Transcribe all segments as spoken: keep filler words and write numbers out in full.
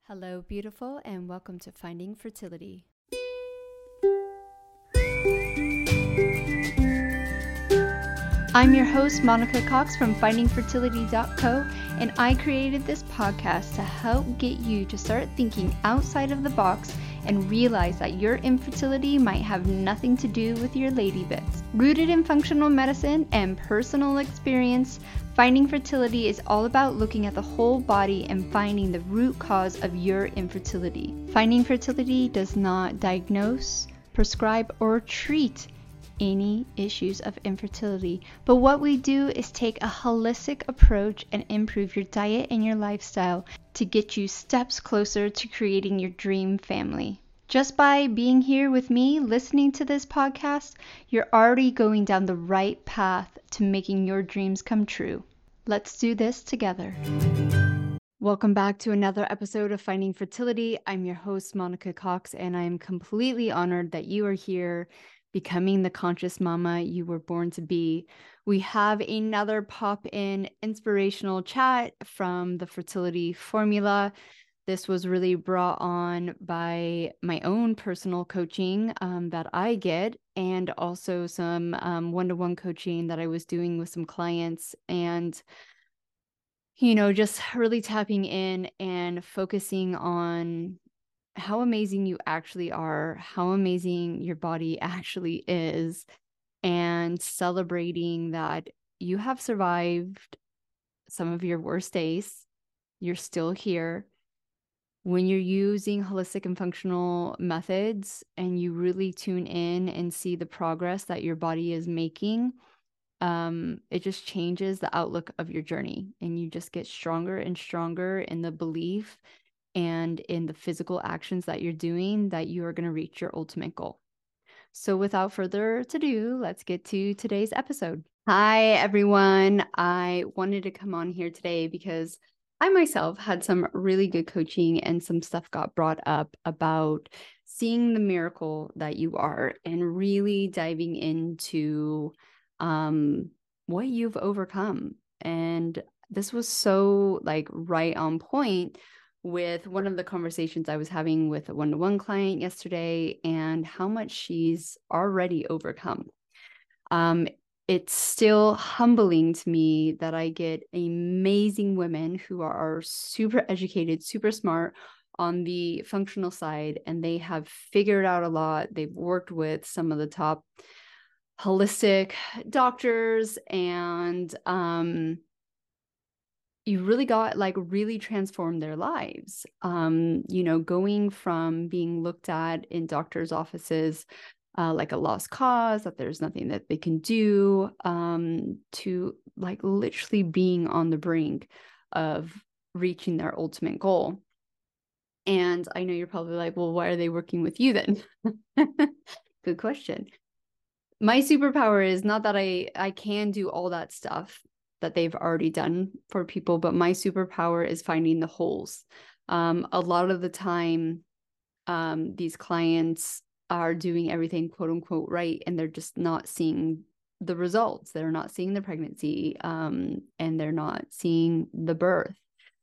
Hello, beautiful, and welcome to Finding Fertility. I'm your host, Monica Cox from finding fertility dot co, and I created this podcast to help get you to start thinking outside of the box and realize that your infertility might have nothing to do with your lady bits. Rooted in functional medicine and personal experience, Finding Fertility is all about looking at the whole body and finding the root cause of your infertility. Finding Fertility does not diagnose, prescribe, or treat any issues of infertility, but what we do is take a holistic approach and improve your diet and your lifestyle to get you steps closer to creating your dream family. Just by being here with me, listening to this podcast, you're already going down the right path to making your dreams come true. Let's do this together. Welcome back to another episode of Finding Fertility. I'm your host, Monica Cox, and I am completely honored that you are here, becoming the conscious mama you were born to be. We have another pop-in inspirational chat from the Fertility Formula. This was really brought on by my own personal coaching um, that I get, and also some um, one-to-one coaching that I was doing with some clients. And, you know, just really tapping in and focusing on how amazing you actually are, how amazing your body actually is, and celebrating that you have survived some of your worst days. You're still here. When you're using holistic and functional methods and you really tune in and see the progress that your body is making, um, it just changes the outlook of your journey, and you just get stronger and stronger in the belief and in the physical actions that you're doing that you are going to reach your ultimate goal. So without further ado, let's get to today's episode. Hi, everyone. I wanted to come on here today because I myself had some really good coaching and some stuff got brought up about seeing the miracle that you are and really diving into um, what you've overcome. And this was so like right on point with one of the conversations I was having with a one-to-one client yesterday and how much she's already overcome. Um, it's still humbling to me that I get amazing women who are super educated, super smart on the functional side, and they have figured out a lot. They've worked with some of the top holistic doctors, and um, you really got like really transformed their lives. Um, you know, going from being looked at in doctors' offices uh, like a lost cause, that there's nothing that they can do, um, to like literally being on the brink of reaching their ultimate goal. And I know you're probably like, well, why are they working with you then? Good question. My superpower is not that I, I can do all that stuff that they've already done for people, but my superpower is finding the holes. Um, a lot of the time, um, these clients are doing everything quote unquote right, and they're just not seeing the results. They're not seeing the pregnancy, um, and they're not seeing the birth.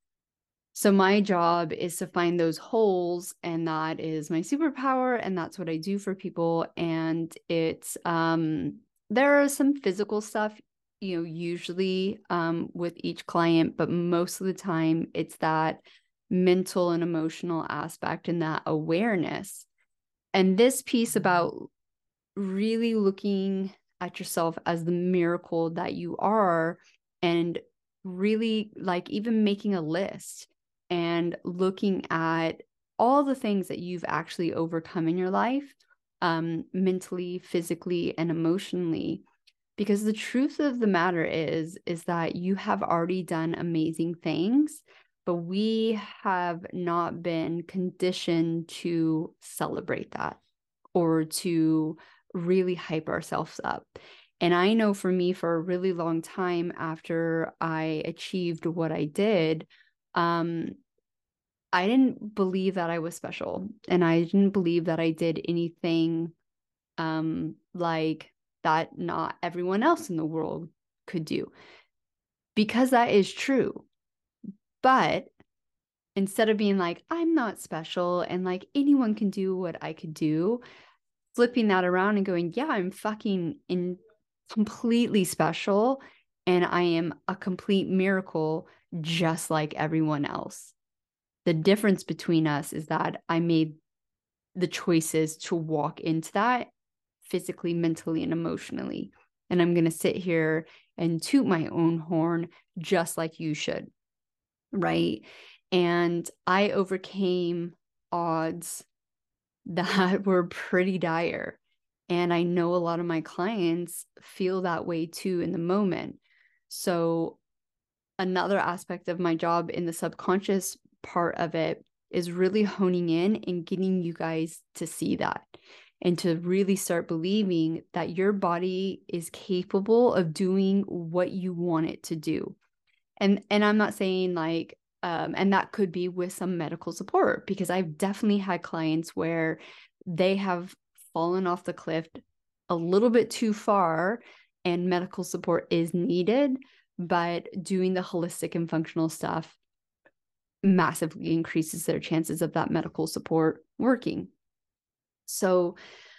So my job is to find those holes, and that is my superpower, and that's what I do for people. And it's um, there are some physical stuff, you know, usually um, with each client, but most of the time it's that mental and emotional aspect and that awareness. And this piece about really looking at yourself as the miracle that you are, and really like even making a list and looking at all the things that you've actually overcome in your life, um, mentally, physically, and emotionally. Because the truth of the matter is, is that you have already done amazing things, but we have not been conditioned to celebrate that or to really hype ourselves up. And I know for me, for a really long time after I achieved what I did, um, I didn't believe that I was special, and I didn't believe that I did anything um, like that not everyone else in the world could do, because that is true. But instead of being like, I'm not special and like anyone can do what I could do, flipping that around and going, yeah, I'm fucking in completely special and I am a complete miracle just like everyone else. The difference between us is that I made the choices to walk into that physically, mentally, and emotionally. And I'm going to sit here and toot my own horn just like you should. Right. And I overcame odds that were pretty dire. And I know a lot of my clients feel that way too in the moment. So, another aspect of my job in the subconscious part of it is really honing in and getting you guys to see that and to really start believing that your body is capable of doing what you want it to do. And and I'm not saying like um and that could be with some medical support, because I've definitely had clients where they have fallen off the cliff a little bit too far and medical support is needed, but doing the holistic and functional stuff massively increases their chances of that medical support working. So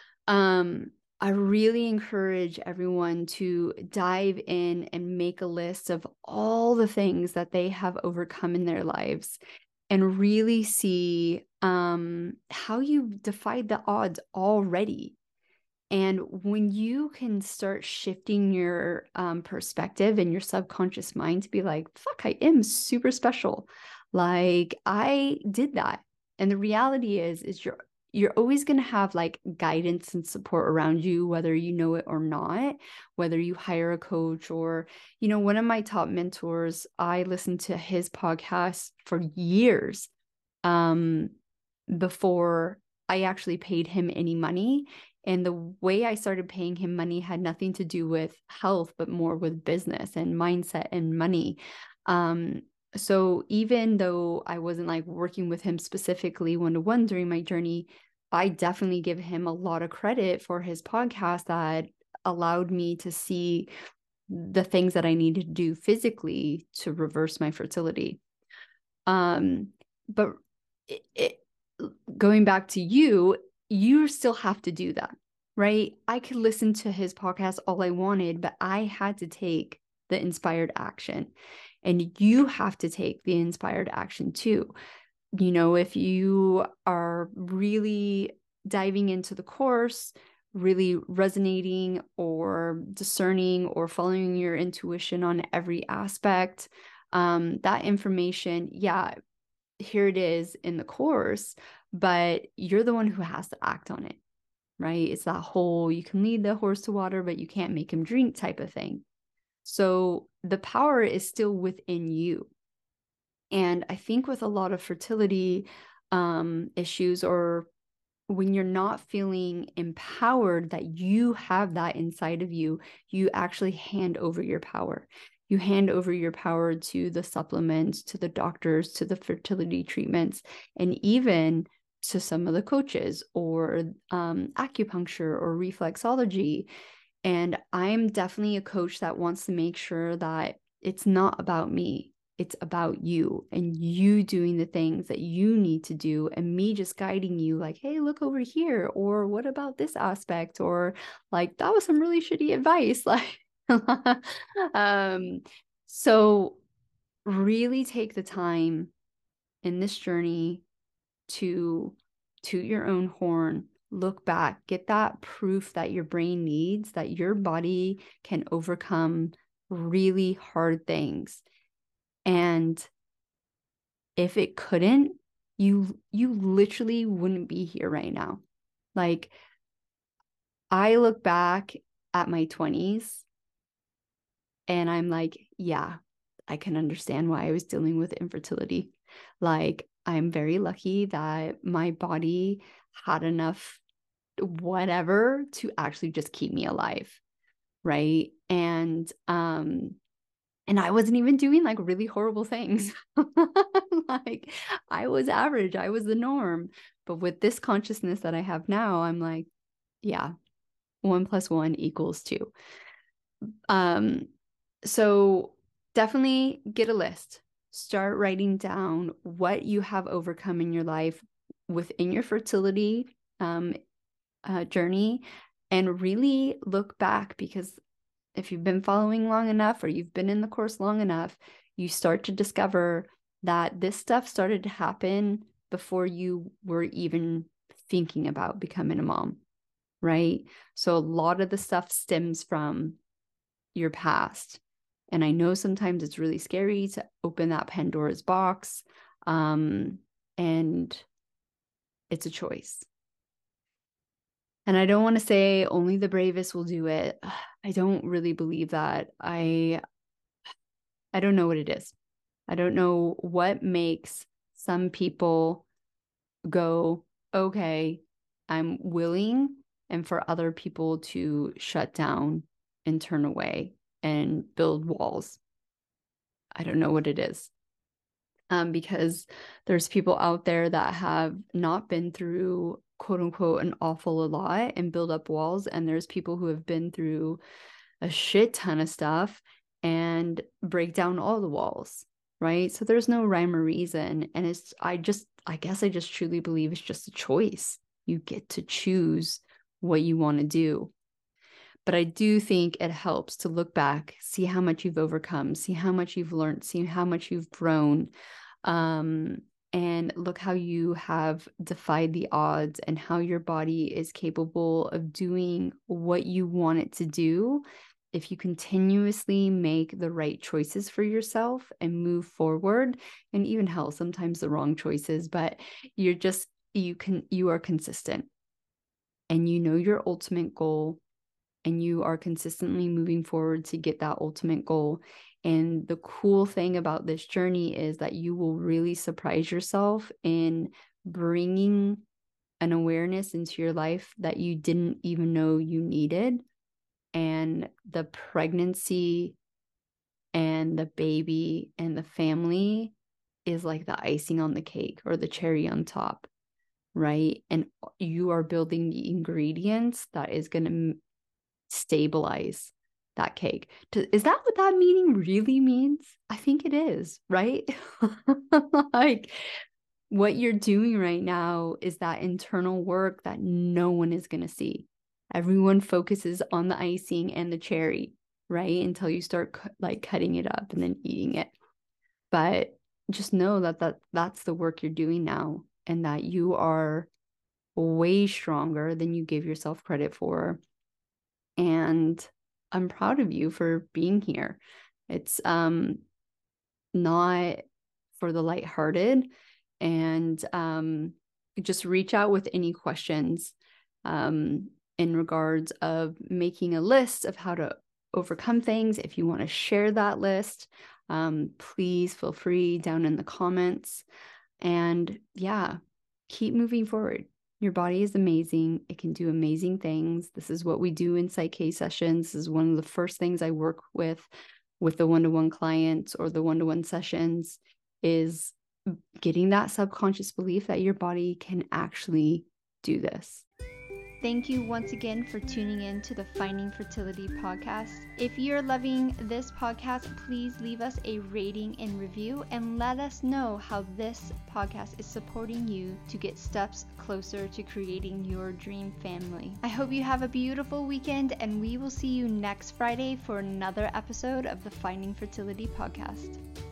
um I really encourage everyone to dive in and make a list of all the things that they have overcome in their lives and really see um, how you've defied the odds already. And when you can start shifting your um, perspective and your subconscious mind to be like, fuck, I am super special. Like I did that. And the reality is, is you're you're always going to have like guidance and support around you, whether you know it or not, whether you hire a coach or, you know, one of my top mentors, I listened to his podcast for years um, before I actually paid him any money. And the way I started paying him money had nothing to do with health, but more with business and mindset and money. Um, so even though I wasn't like working with him specifically one-to-one during my journey, I definitely give him a lot of credit for his podcast that allowed me to see the things that I needed to do physically to reverse my fertility. Um, but it, it, going back to you, you still have to do that, right? I could listen to his podcast all I wanted, but I had to take the inspired action. And you have to take the inspired action too. You know, if you are really diving into the course, really resonating or discerning or following your intuition on every aspect, um, that information, yeah, here it is in the course, but you're the one who has to act on it, right? It's that whole, you can lead the horse to water, but you can't make him drink type of thing. So the power is still within you. And I think with a lot of fertility um, issues, or when you're not feeling empowered that you have that inside of you, you actually hand over your power. You hand over your power to the supplements, to the doctors, to the fertility treatments, and even to some of the coaches or um, acupuncture or reflexology. And I'm definitely a coach that wants to make sure that it's not about me. It's about you and you doing the things that you need to do, and me just guiding you like, hey, look over here. Or what about this aspect? Or like, that was some really shitty advice. Like, um, so really take the time in this journey to toot your own horn, look back, get that proof that your brain needs, that your body can overcome really hard things. And if it couldn't, you you literally wouldn't be here right now. Like, I look back at my twenties and I'm like, yeah, I can understand why I was dealing with infertility. Like, I'm very lucky that my body had enough whatever to actually just keep me alive, right? And um and I wasn't even doing like really horrible things. Like, I was average, I was the norm. But with this consciousness that I have now, I'm like, yeah, one plus one equals two. Um, so definitely get a list. start writing down what you have overcome in your life within your fertility um, uh, journey, and really look back, because if you've been following long enough or you've been in the course long enough, you start to discover that this stuff started to happen before you were even thinking about becoming a mom, right? So a lot of the stuff stems from your past. And I know sometimes it's really scary to open that Pandora's box. Um, and it's a choice. And I don't want to say only the bravest will do it. I don't really believe that. I, I don't know what it is. I don't know what makes some people go, okay, I'm willing, and for other people to shut down and turn away and build walls. I don't know what it is. Um, because there's people out there that have not been through quote unquote an awful a lot and build up walls. And there's people who have been through a shit ton of stuff and break down all the walls, right? So there's no rhyme or reason. And it's, I just, I guess I just truly believe it's just a choice. You get to choose what you want to do. But I do think it helps to look back, see how much you've overcome, see how much you've learned, see how much you've grown, um, and look how you have defied the odds and how your body is capable of doing what you want it to do if you continuously make the right choices for yourself and move forward. And even hell, sometimes the wrong choices, but you're just, you can, you are consistent and you know your ultimate goal, and you are consistently moving forward to get that ultimate goal. And the cool thing about this journey is that you will really surprise yourself in bringing an awareness into your life that you didn't even know you needed. And the pregnancy and the baby and the family is like the icing on the cake or the cherry on top, right? And you are building the ingredients that is going to stabilize that cake. Is that what that meaning really means? I think it is, right? Like what you're doing right now is that internal work that no one is going to see. Everyone focuses on the icing and the cherry, right? Until you start cu- like cutting it up and then eating it. But just know that, that that's the work you're doing now, and that you are way stronger than you give yourself credit for. And I'm proud of you for being here. It's um not for the lighthearted, and um just reach out with any questions um in regards of making a list of how to overcome things. If you want to share that list, um please feel free down in the comments. And yeah, keep moving forward. Your body is amazing. It can do amazing things. This is what we do in Psych-K sessions. This is one of the first things I work with, with the one-to-one clients or the one-to-one sessions, is getting that subconscious belief that your body can actually do this. Thank you once again for tuning in to the Finding Fertility podcast. If you're loving this podcast, please leave us a rating and review and let us know how this podcast is supporting you to get steps closer to creating your dream family. I hope you have a beautiful weekend, and we will see you next Friday for another episode of the Finding Fertility podcast.